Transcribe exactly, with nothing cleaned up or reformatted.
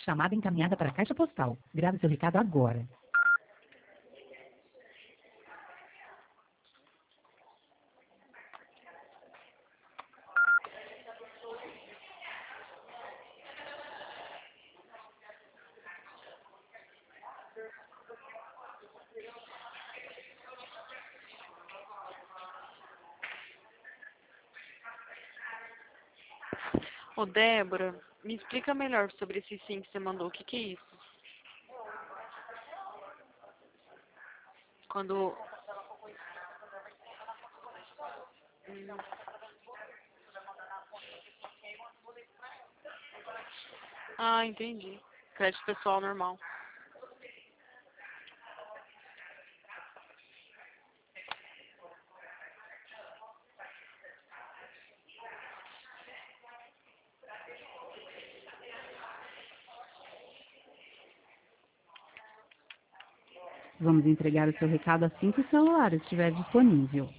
Chamada encaminhada para a caixa postal. Grave seu recado agora. Ô, Débora, me explica melhor sobre esse sim que você mandou. O que que é isso? Quando... Hum. Ah, entendi. Crédito pessoal normal. Vamos entregar o seu recado assim que o celular estiver disponível.